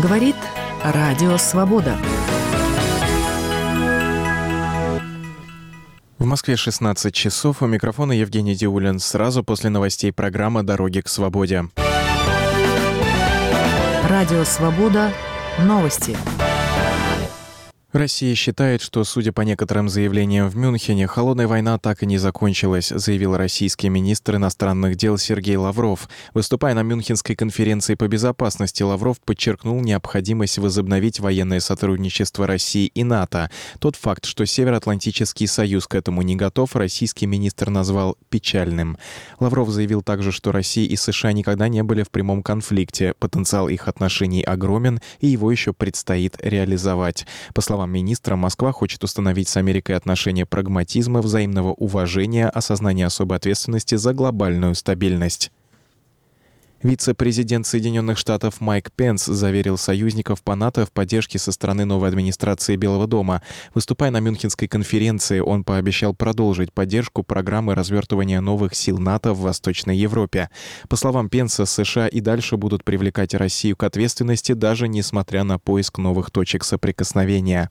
Говорит Радио Свобода. В Москве 16 часов. У микрофона Евгений Диулин. Сразу после новостей программа «Дороги к свободе». Радио Свобода. Новости. Россия считает, что, судя по некоторым заявлениям в Мюнхене, холодная война так и не закончилась, заявил российский министр иностранных дел Сергей Лавров. Выступая на Мюнхенской конференции по безопасности, Лавров подчеркнул необходимость возобновить военное сотрудничество России и НАТО. Тот факт, что Североатлантический союз к этому не готов, российский министр назвал печальным. Лавров заявил также, что Россия и США никогда не были в прямом конфликте. Потенциал их отношений огромен, и его еще предстоит реализовать. По словам министра, Москва хочет установить с Америкой отношения прагматизма, взаимного уважения, осознания особой ответственности за глобальную стабильность. Вице-президент Соединенных Штатов Майк Пенс заверил союзников по НАТО в поддержке со стороны новой администрации Белого дома. Выступая на Мюнхенской конференции, он пообещал продолжить поддержку программы развертывания новых сил НАТО в Восточной Европе. По словам Пенса, США и дальше будут привлекать Россию к ответственности, даже несмотря на поиск новых точек соприкосновения.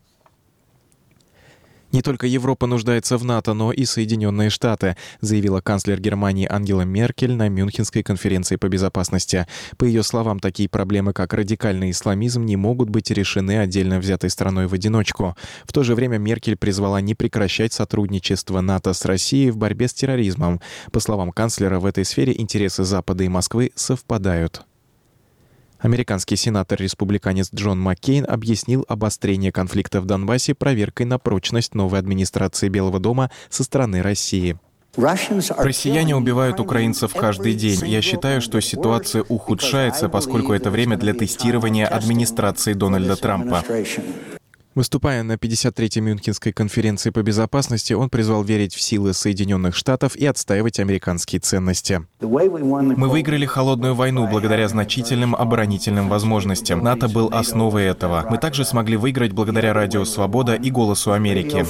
«Не только Европа нуждается в НАТО, но и Соединенные Штаты», заявила канцлер Германии Ангела Меркель на Мюнхенской конференции по безопасности. По ее словам, такие проблемы, как радикальный исламизм, не могут быть решены отдельно взятой страной в одиночку. В то же время Меркель призвала не прекращать сотрудничество НАТО с Россией в борьбе с терроризмом. По словам канцлера, в этой сфере интересы Запада и Москвы совпадают. Американский сенатор-республиканец Джон Маккейн объяснил обострение конфликта в Донбассе проверкой на прочность новой администрации Белого дома со стороны России. Россияне убивают украинцев каждый день. Я считаю, что ситуация ухудшается, поскольку это время для тестирования администрации Дональда Трампа. Выступая на 53-й Мюнхенской конференции по безопасности, он призвал верить в силы Соединенных Штатов и отстаивать американские ценности. Мы выиграли холодную войну благодаря значительным оборонительным возможностям. НАТО был основой этого. Мы также смогли выиграть благодаря Радио Свобода и Голосу Америки.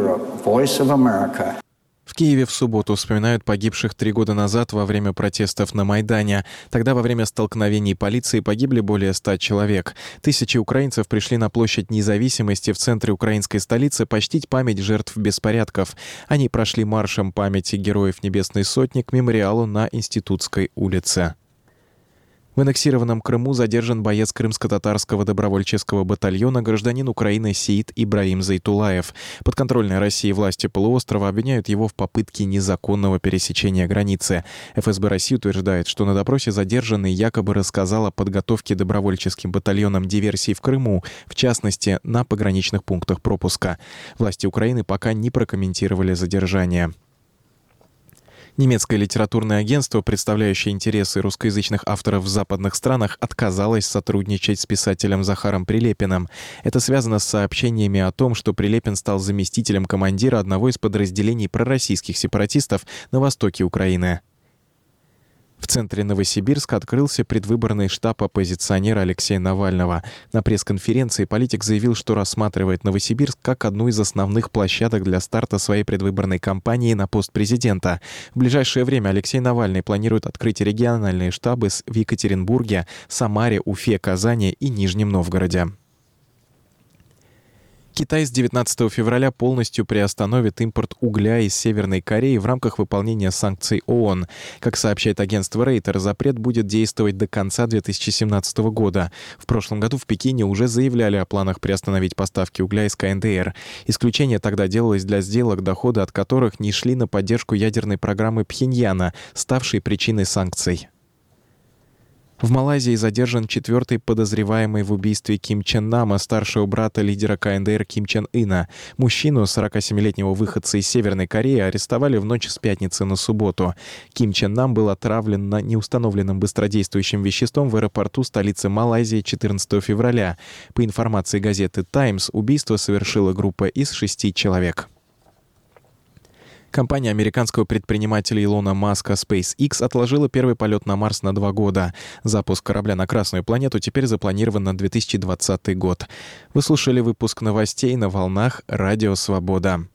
В Киеве в субботу вспоминают погибших 3 года назад во время протестов на Майдане. Тогда во время столкновений полиции погибли более 100 человек. Тысячи украинцев пришли на площадь Независимости в центре украинской столицы почтить память жертв беспорядков. Они прошли маршем памяти героев Небесной Сотни к мемориалу на Институтской улице. В аннексированном Крыму задержан боец крымско-татарского добровольческого батальона, гражданин Украины Сеид Ибраим Зайтулаев. Подконтрольные России власти полуострова обвиняют его в попытке незаконного пересечения границы. ФСБ России утверждает, что на допросе задержанный якобы рассказал о подготовке добровольческим батальоном диверсий в Крыму, в частности, на пограничных пунктах пропуска. Власти Украины пока не прокомментировали задержание. Немецкое литературное агентство, представляющее интересы русскоязычных авторов в западных странах, отказалось сотрудничать с писателем Захаром Прилепиным. Это связано с сообщениями о том, что Прилепин стал заместителем командира одного из подразделений пророссийских сепаратистов на востоке Украины. В центре Новосибирска открылся предвыборный штаб оппозиционера Алексея Навального. На пресс-конференции политик заявил, что рассматривает Новосибирск как одну из основных площадок для старта своей предвыборной кампании на пост президента. В ближайшее время Алексей Навальный планирует открыть региональные штабы в Екатеринбурге, Самаре, Уфе, Казани и Нижнем Новгороде. Китай с 19 февраля полностью приостановит импорт угля из Северной Кореи в рамках выполнения санкций ООН. Как сообщает агентство Рейтер, запрет будет действовать до конца 2017 года. В прошлом году в Пекине уже заявляли о планах приостановить поставки угля из КНДР. Исключение тогда делалось для сделок, доходы от которых не шли на поддержку ядерной программы Пхеньяна, ставшей причиной санкций. В Малайзии задержан 4-й подозреваемый в убийстве Ким Чен Нама, старшего брата лидера КНДР Ким Чен Ына. Мужчину, 47-летнего выходца из Северной Кореи, арестовали в ночь с пятницы на субботу. Ким Чен Нам был отравлен на неустановленным быстродействующим веществом в аэропорту столицы Малайзии 14 февраля. По информации газеты «Таймс», убийство совершила группа из 6 человек. Компания американского предпринимателя Илона Маска SpaceX отложила первый полет на Марс на 2 года. Запуск корабля на Красную планету теперь запланирован на 2020 год. Вы слушали выпуск новостей на волнах Радио Свобода.